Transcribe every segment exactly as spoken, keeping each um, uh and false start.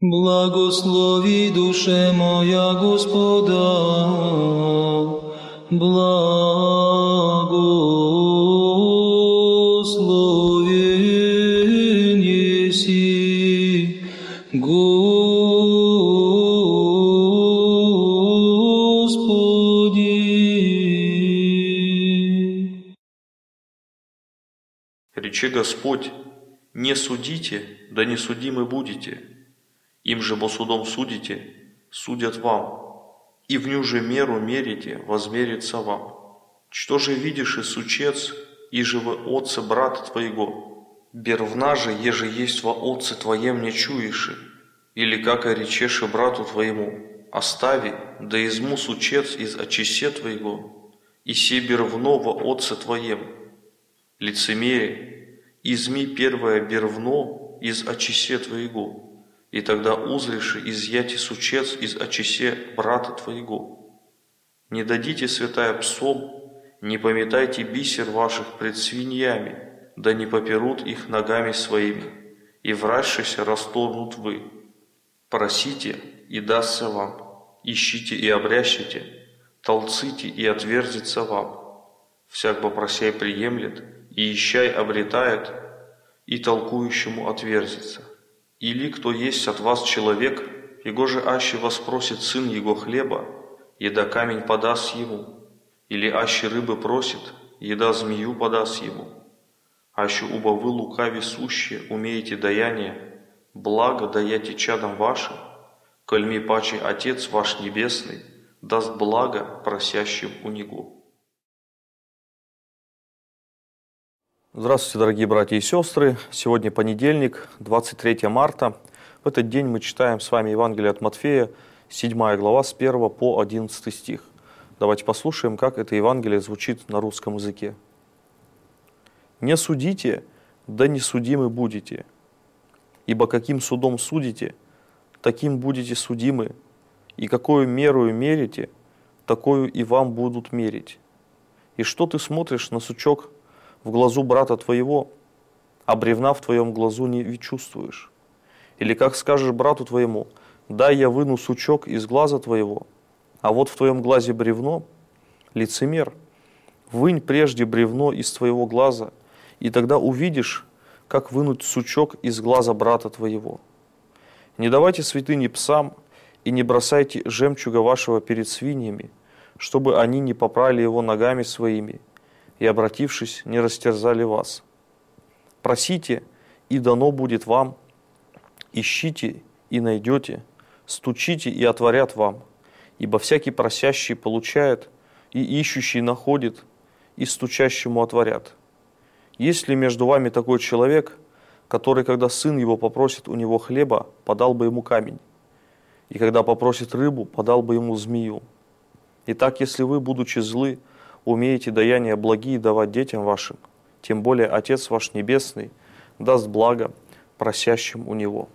Благослови, душе моя, Господа, благословен еси, Господи. Рече Господь: не судите, да не судимы будете. Им же бо судом судите, судят вам, и в ню же меру мерите, возмерится вам. Что же видишь и сучец, иже во отце брата твоего? Бервна же, еже есть во отце твоем, не чуеши, или как речеши брату твоему: остави, да изму сучец из очисе твоего, и се бервно во отце твоем. Лицемерие, изми первое бервно из очисе твоего, и тогда узришь изъяти сучец из очисе брата твоего. Не дадите, святая, псом, не пометайте бисер ваших пред свиньями, да не поперут их ногами своими, и вращися расторгнут вы. Просите, и дастся вам, ищите и обрящите, толците, и отверзится вам. Всяк попросяй приемлет, и ищай обретает, и толкующему отверзится. Или кто есть от вас человек, его же аще воспросит сын его хлеба, еда камень подаст ему, или аще рыбы просит, еда змею подаст ему. Аще убо вы лукави сущие умеете даяние, благо даяте чадам вашим, кольми паче Отец ваш Небесный даст благо просящим у Него. Здравствуйте, дорогие братья и сестры! Сегодня понедельник, двадцать третье марта. В этот день мы читаем с вами Евангелие от Матфея, седьмая глава, с первого по одиннадцатый стих. Давайте послушаем, как это Евангелие звучит на русском языке. «Не судите, да не судимы будете, ибо каким судом судите, таким будете судимы, и какую мерою мерите, такую и вам будут мерить. И что ты смотришь на сучок в глазу брата твоего, а бревна в твоем глазу не чувствуешь? Или как скажешь брату твоему: дай я выну сучок из глаза твоего, а вот в твоем глазе бревно? Лицемер, вынь прежде бревно из твоего глаза, и тогда увидишь, как вынуть сучок из глаза брата твоего. Не давайте святыни псам, и не бросайте жемчуга вашего перед свиньями, чтобы они не попрали его ногами своими, и, обратившись, не растерзали вас. Просите, и дано будет вам, ищите, и найдете, стучите, и отворят вам, ибо всякий просящий получает, и ищущий находит, и стучащему отворят. Есть ли между вами такой человек, который, когда сын его попросит у него хлеба, подал бы ему камень, и когда попросит рыбу, подал бы ему змею? Итак, если вы, будучи злы, умеете даяния благие давать детям вашим, тем более Отец ваш Небесный даст благо просящим у Него».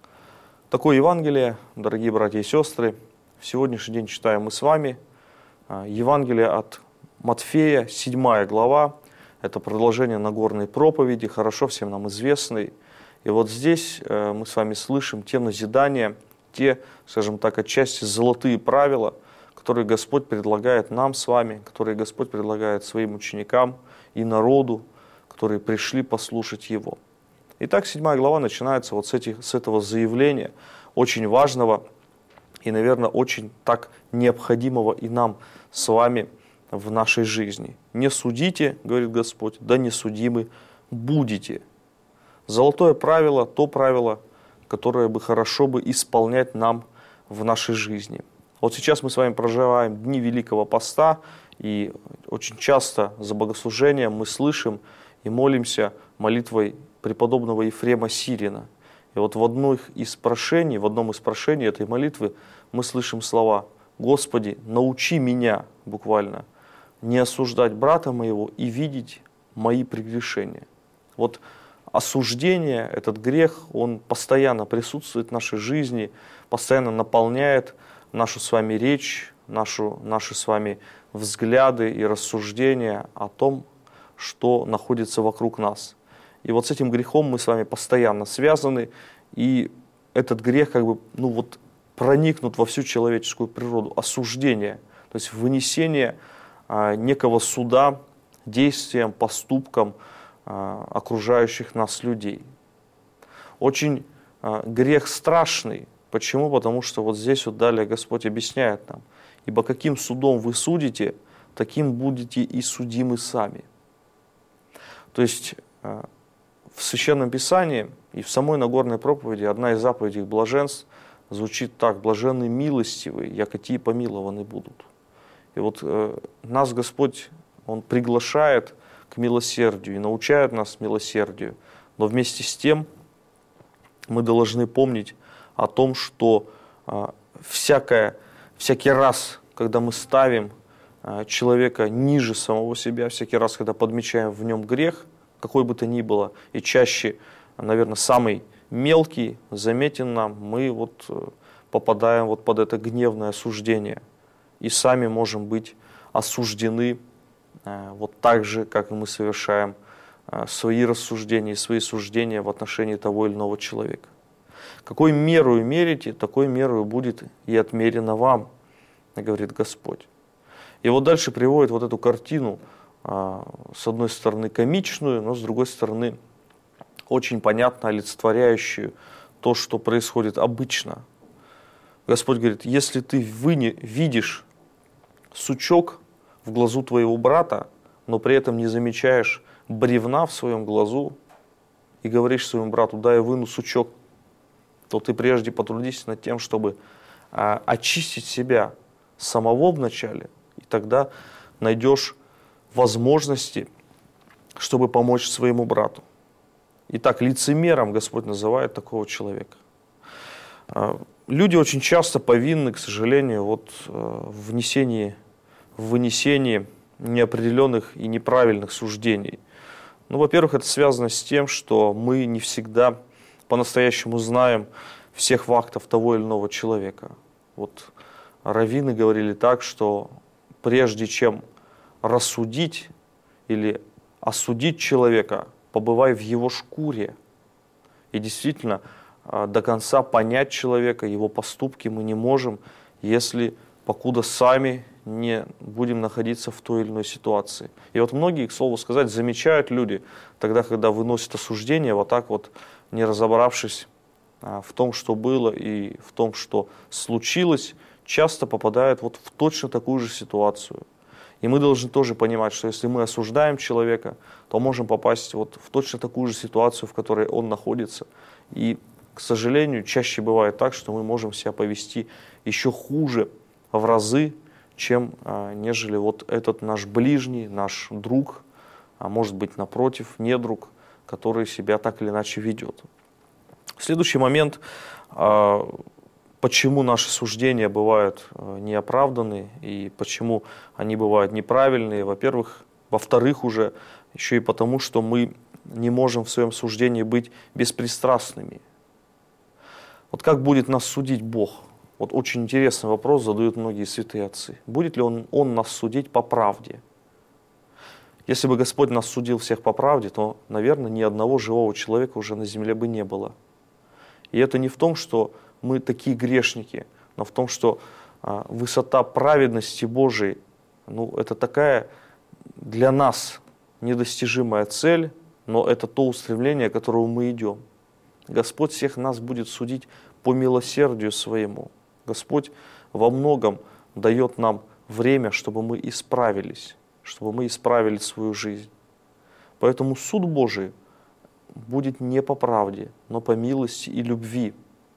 Такое Евангелие, дорогие братья и сестры, в сегодняшний день читаем мы с вами. Евангелие от Матфея, седьмая глава, это продолжение Нагорной проповеди, хорошо всем нам известной. И вот здесь мы с вами слышим те назидания, те, скажем так, отчасти золотые правила, которые Господь предлагает нам с вами, которые Господь предлагает своим ученикам и народу, которые пришли послушать Его. Итак, седьмая глава начинается вот с, этих, с этого заявления, очень важного и, наверное, очень так необходимого и нам с вами в нашей жизни. «Не судите, — говорит Господь, — да не судимы будете». Золотое правило, то правило, которое бы хорошо бы исполнять нам в нашей жизни. Вот сейчас мы с вами проживаем дни Великого Поста, и очень часто за богослужением мы слышим и молимся молитвой преподобного Ефрема Сирина. И вот в одном из прошений, в одном из прошений этой молитвы мы слышим слова: «Господи, научи меня», буквально, «не осуждать брата моего и видеть мои прегрешения». Вот осуждение, этот грех, он постоянно присутствует в нашей жизни, постоянно наполняет нашу с вами речь, нашу, наши с вами взгляды и рассуждения о том, что находится вокруг нас. И вот с этим грехом мы с вами постоянно связаны, и этот грех как бы, ну вот, проникнут во всю человеческую природу, осуждение, то есть вынесение а, некого суда действиям, поступкам а, окружающих нас людей. Очень а, грех страшный. Почему? Потому что вот здесь вот далее Господь объясняет нам: ибо каким судом вы судите, таким будете и судимы сами. То есть а, в Священном Писании и в самой Нагорной проповеди одна из заповедей блаженств звучит так: блаженны милостивые, яко тие помилованы будут. И вот э, нас Господь, Он приглашает к милосердию и научает нас милосердию, но вместе с тем мы должны помнить о том, что э, всякое, всякий раз, когда мы ставим э, человека ниже самого себя, всякий раз, когда подмечаем в нем грех, какой бы то ни было, и чаще, наверное, самый мелкий заметен нам, мы вот попадаем вот под это гневное осуждение и сами можем быть осуждены вот так же, как и мы совершаем свои рассуждения, свои суждения в отношении того или иного человека. Какой мерою мерите, такой мерою будет и отмерено вам, говорит Господь. И вот дальше приводит вот эту картину, с одной стороны комичную, но с другой стороны очень понятно олицетворяющую то, что происходит обычно. Господь говорит: если ты видишь сучок в глазу твоего брата, но при этом не замечаешь бревна в своем глазу, и говоришь своему брату: да, я выну сучок, то ты прежде потрудись над тем, чтобы а, очистить себя самого вначале, и тогда найдешь возможности, чтобы помочь своему брату. Итак, лицемером Господь называет такого человека. Люди очень часто повинны, к сожалению, вот в внесении, в вынесении неопределенных и неправильных суждений. Ну, во-первых, это связано с тем, что мы не всегда по-настоящему знаем всех фактов того или иного человека. Вот раввины говорили так, что прежде чем рассудить или осудить человека, побывай в его шкуре. И действительно, до конца понять человека, его поступки мы не можем, если покуда сами не будем находиться в той или иной ситуации. И вот многие, к слову сказать, замечают люди, тогда, когда выносят осуждение, вот так вот, не разобравшись в том, что было и в том, что случилось, часто попадают вот в точно такую же ситуацию. И мы должны тоже понимать, что если мы осуждаем человека, то можем попасть вот в точно такую же ситуацию, в которой он находится. И, к сожалению, чаще бывает так, что мы можем себя повести еще хуже в разы, чем а, нежели вот этот наш ближний, наш друг, а может быть, напротив, недруг, который себя так или иначе ведет. Следующий момент. А, Почему наши суждения бывают неоправданы и почему они бывают неправильные? Во-первых, во-вторых, уже еще и потому, что мы не можем в своем суждении быть беспристрастными. Вот как будет нас судить Бог? Вот очень интересный вопрос задают многие святые отцы. Будет ли Он, он нас судить по правде? Если бы Господь нас судил всех по правде, то, наверное, ни одного живого человека уже на земле бы не было. И это не в том, что мы такие грешники, но в том, что а, высота праведности Божией, ну, это такая для нас недостижимая цель, но это то устремление, к которому мы идем. Господь всех нас будет судить по милосердию своему. Господь во многом дает нам время, чтобы мы исправились, чтобы мы исправили свою жизнь. Поэтому суд Божий будет не по правде, но по милости и любви.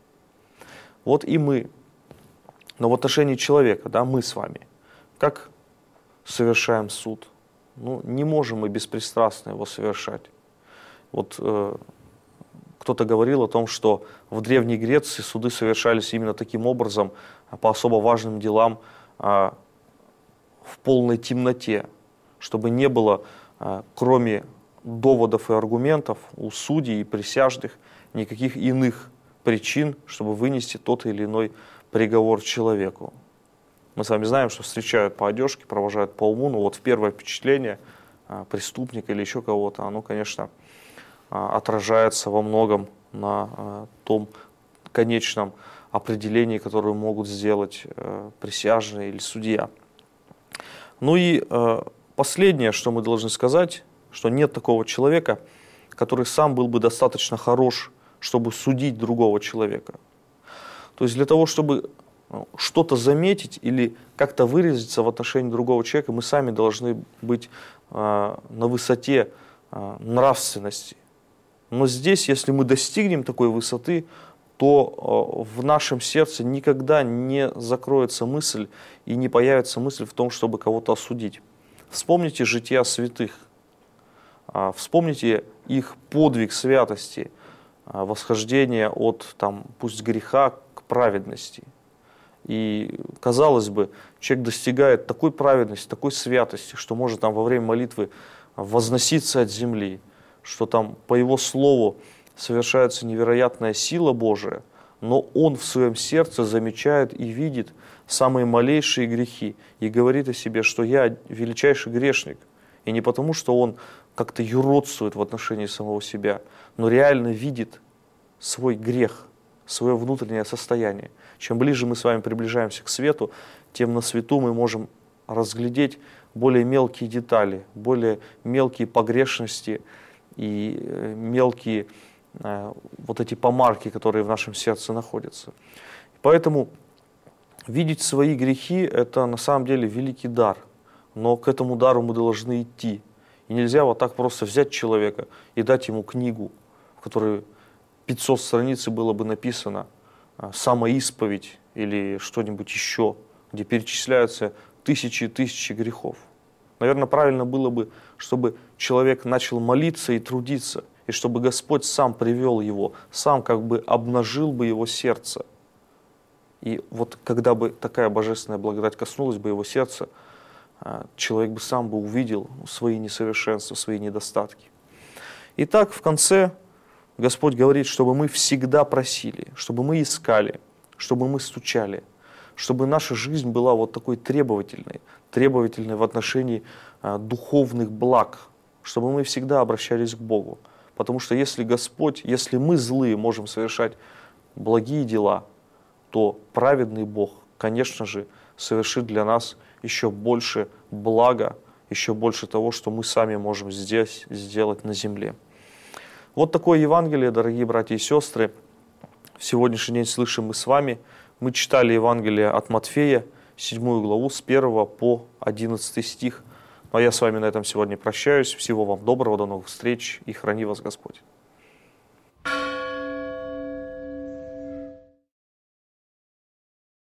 Вот и мы, но в отношении человека, да, мы с вами, как совершаем суд? Ну, не можем мы беспристрастно его совершать. Вот э, кто-то говорил о том, что в Древней Греции суды совершались именно таким образом, по особо важным делам, э, в полной темноте, чтобы не было, э, кроме доводов и аргументов у судей и присяжных, никаких иных причин, чтобы вынести тот или иной приговор человеку. Мы с вами знаем, что встречают по одежке, провожают по уму, но вот в первое впечатление преступника или еще кого-то, оно, конечно, отражается во многом на том, конечном определении, которое могут сделать э, присяжные или судья. Ну и э, последнее, что мы должны сказать, что нет такого человека, который сам был бы достаточно хорош, чтобы судить другого человека. То есть для того, чтобы что-то заметить или как-то выразиться в отношении другого человека, мы сами должны быть э, на высоте э, нравственности. Но здесь, если мы достигнем такой высоты, то в нашем сердце никогда не закроется мысль и не появится мысль в том, чтобы кого-то осудить. Вспомните жития святых, вспомните их подвиг святости, восхождение от, там, пусть греха к праведности. И, казалось бы, человек достигает такой праведности, такой святости, что может там во время молитвы возноситься от земли, что там по его слову совершается невероятная сила Божия, но он в своем сердце замечает и видит самые малейшие грехи и говорит о себе, что я величайший грешник. И не потому, что он как-то юродствует в отношении самого себя, но реально видит свой грех, свое внутреннее состояние. Чем ближе мы с вами приближаемся к свету, тем на свету мы можем разглядеть более мелкие детали, более мелкие погрешности и мелкие вот эти помарки, которые в нашем сердце находятся. Поэтому видеть свои грехи – это на самом деле великий дар, но к этому дару мы должны идти. И нельзя вот так просто взять человека и дать ему книгу, в которой пятьсот страниц было бы написано самоисповедь или что-нибудь еще, где перечисляются тысячи и тысячи грехов. Наверное, правильно было бы, чтобы человек начал молиться и трудиться, и чтобы Господь сам привел его, сам как бы обнажил бы его сердце. И вот когда бы такая божественная благодать коснулась бы его сердца, человек бы сам бы увидел свои несовершенства, свои недостатки. Итак, в конце Господь говорит, чтобы мы всегда просили, чтобы мы искали, чтобы мы стучали, чтобы наша жизнь была вот такой требовательной, требовательной в отношении духовных благ, чтобы мы всегда обращались к Богу. Потому что если Господь, если мы злые можем совершать благие дела, то праведный Бог, конечно же, совершит для нас еще больше блага, еще больше того, что мы сами можем здесь сделать на земле. Вот такое Евангелие, дорогие братья и сестры. В сегодняшний день слышим мы с вами. Мы читали Евангелие от Матфея, седьмую главу, с первого по одиннадцатый стих. Ну а я с вами на этом сегодня прощаюсь. Всего вам доброго, до новых встреч и храни вас Господь.